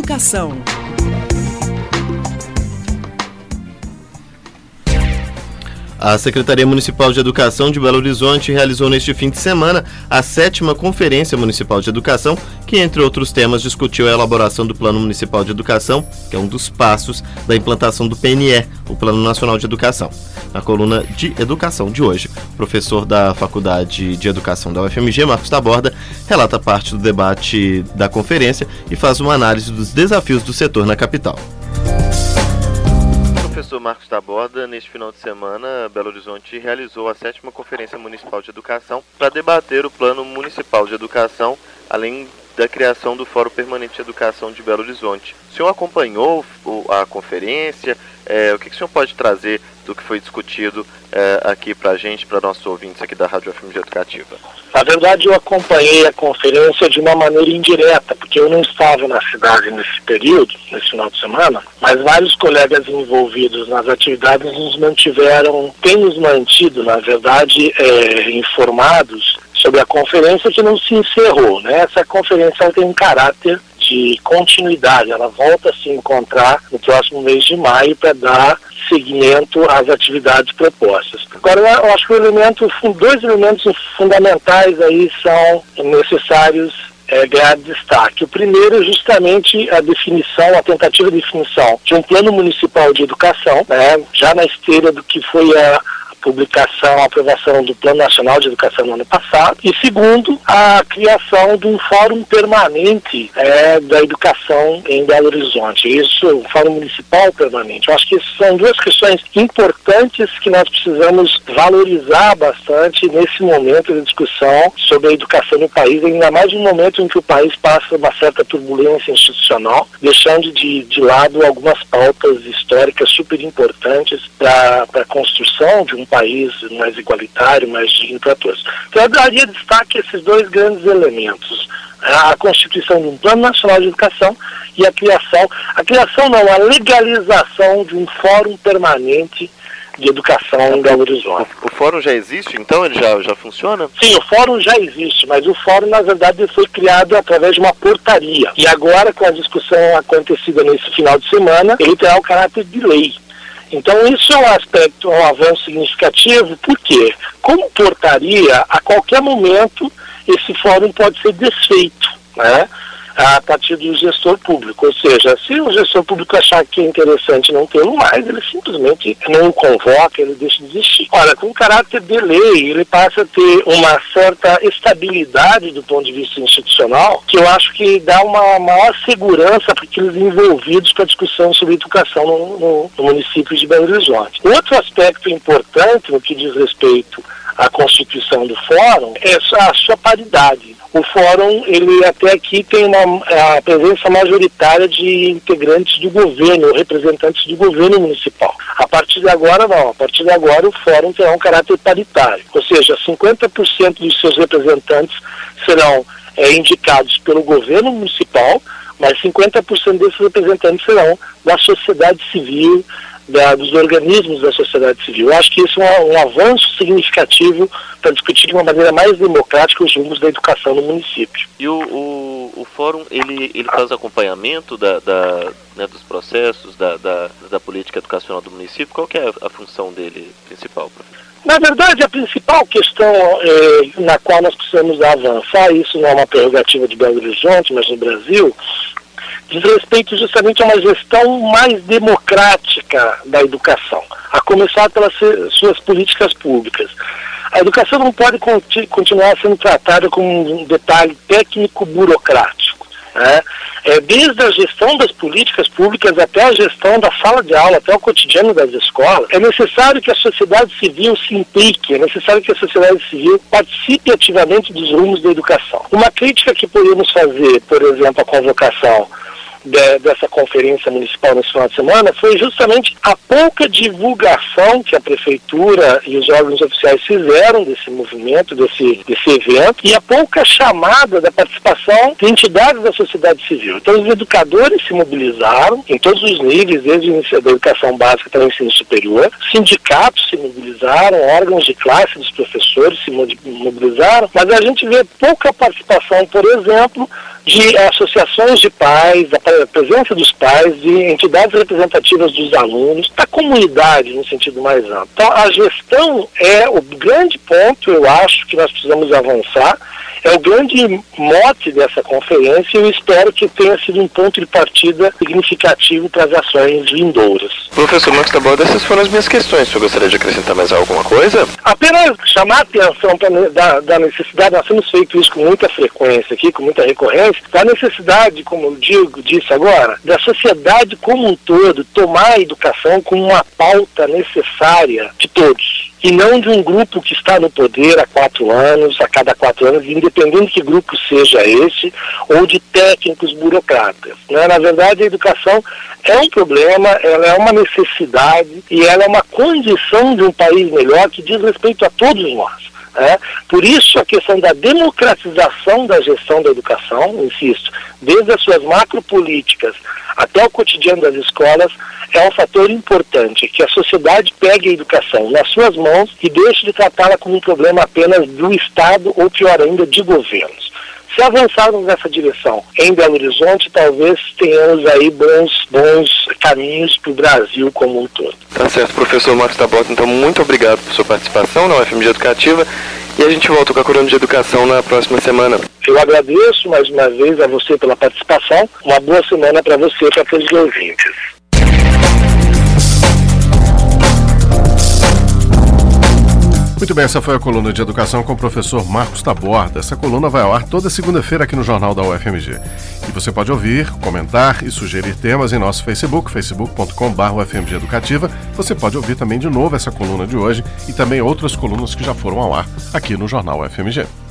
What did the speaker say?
Educação. A Secretaria Municipal de Educação de Belo Horizonte realizou neste fim de semana a 7ª Conferência Municipal de Educação, que, entre outros temas, discutiu a elaboração do Plano Municipal de Educação, que é um dos passos da implantação do PNE, o Plano Nacional de Educação. Na coluna de Educação de hoje, o professor da Faculdade de Educação da UFMG, Marcos Taborda, relata parte do debate da conferência e faz uma análise dos desafios do setor na capital. Professor Marcos Taborda, neste final de semana, Belo Horizonte realizou a 7ª Conferência Municipal de Educação para debater o Plano Municipal de Educação, além da criação do Fórum Permanente de Educação de Belo Horizonte. O senhor acompanhou a conferência? O que o senhor pode trazer do que foi discutido aqui para a gente, para nossos ouvintes aqui da Rádio UFMG Educativa? Na verdade, eu acompanhei a conferência de uma maneira indireta, porque eu não estava na cidade nesse período, nesse final de semana, mas vários colegas envolvidos nas atividades têm nos mantido, na verdade, informados sobre a conferência que não se encerrou, né? Essa conferência tem um caráter de continuidade, ela volta a se encontrar no próximo mês de maio para dar seguimento às atividades propostas. Agora, eu acho que dois elementos fundamentais aí são necessários ganhar destaque. O primeiro é justamente a tentativa de definição de um plano municipal de educação, né, já na esteira do que foi a aprovação do Plano Nacional de Educação no ano passado, e segundo, a criação de um fórum permanente da educação em Belo Horizonte. Isso, um fórum municipal permanente. Eu acho que são duas questões importantes que nós precisamos valorizar bastante nesse momento de discussão sobre a educação no país, ainda mais no momento em que o país passa uma certa turbulência institucional, deixando de lado algumas pautas históricas super importantes para a construção de um país mais igualitário, mais digno para todos. Então, eu daria destaque a esses dois grandes elementos: a constituição de um Plano Nacional de Educação e a legalização de um fórum permanente de educação em Belo Horizonte. O fórum já existe, então? Ele já funciona? Sim, o fórum já existe, mas o fórum, na verdade, foi criado através de uma portaria. E agora, com a discussão acontecida nesse final de semana, ele terá o caráter de lei. Então, isso é um avanço significativo, porque, como portaria, a qualquer momento, esse fórum pode ser desfeito, né, a partir do gestor público. Ou seja, se o gestor público achar que é interessante não tê-lo mais, ele simplesmente não o convoca, ele deixa de existir. Ora, com caráter de lei, ele passa a ter uma certa estabilidade do ponto de vista institucional, que eu acho que dá uma maior segurança para aqueles envolvidos com a discussão sobre educação no município de Belo Horizonte. Outro aspecto importante no que diz respeito à constituição do fórum é a sua paridade. O fórum, ele até aqui tem a presença majoritária de integrantes do governo, representantes do governo municipal. A partir de agora, não. A partir de agora, o fórum terá um caráter paritário. Ou seja, 50% dos seus representantes serão indicados pelo governo municipal, mas 50% desses representantes serão da sociedade civil, dos organismos da sociedade civil. Eu acho que isso é um avanço significativo para discutir de uma maneira mais democrática os rumos da educação no município. E o fórum, ele faz acompanhamento dos processos da política educacional do município? Qual que é a função dele principal, professor? Na verdade, a principal questão na qual nós precisamos avançar, isso não é uma prerrogativa de Belo Horizonte, mas no Brasil, diz respeito justamente a uma gestão mais democrática da educação, a começar pelas suas políticas públicas. A educação não pode continuar sendo tratada como um detalhe técnico-burocrático, né? Desde a gestão das políticas públicas até a gestão da sala de aula, até o cotidiano das escolas, é necessário que a sociedade civil se implique, é necessário que a sociedade civil participe ativamente dos rumos da educação. Uma crítica que podemos fazer, por exemplo, à convocação dessa conferência municipal nesse final de semana foi justamente a pouca divulgação que a prefeitura e os órgãos oficiais fizeram desse movimento, desse evento, e a pouca chamada da participação de entidades da sociedade civil. Então os educadores se mobilizaram em todos os níveis, desde o início da educação básica até o ensino superior, sindicatos se mobilizaram, órgãos de classe dos professores se mobilizaram, mas a gente vê pouca participação, por exemplo, de associações de pais, da presença dos pais, de entidades representativas dos alunos, da comunidade no sentido mais amplo. Então, a gestão é o grande ponto, eu acho, que nós precisamos avançar, é o grande mote dessa conferência e eu espero que tenha sido um ponto de partida significativo para as ações vindouras. Professor Marcos Taborda, essas foram as minhas questões. O senhor gostaria de acrescentar mais alguma coisa? Apenas chamar a atenção da necessidade, nós temos feito isso com muita frequência aqui, com muita recorrência, da necessidade, como eu disse agora, da sociedade como um todo tomar a educação como uma pauta necessária de todos. E não de um grupo que está no poder há 4 anos, a cada 4 anos, independente de que grupo seja esse, ou de técnicos burocratas. Né? Na verdade, a educação é um problema, ela é uma necessidade e ela é uma condição de um país melhor que diz respeito a todos nós. Por isso, a questão da democratização da gestão da educação, insisto, desde as suas macropolíticas até o cotidiano das escolas, é um fator importante, que a sociedade pegue a educação nas suas mãos e deixe de tratá-la como um problema apenas do Estado ou, pior ainda, de governos. Se avançarmos nessa direção em Belo Horizonte, talvez tenhamos aí bons caminhos para o Brasil como um todo. Tá certo, professor Marcos Taborda, então muito obrigado por sua participação na UFMG Educativa e a gente volta com a coluna de educação na próxima semana. Eu agradeço mais uma vez a você pela participação, uma boa semana para você e para todos os ouvintes. Muito bem, essa foi a coluna de educação com o professor Marcos Taborda. Essa coluna vai ao ar toda segunda-feira aqui no Jornal da UFMG. E você pode ouvir, comentar e sugerir temas em nosso Facebook, facebook.com/UFMG Educativa. Você pode ouvir também de novo essa coluna de hoje e também outras colunas que já foram ao ar aqui no Jornal UFMG.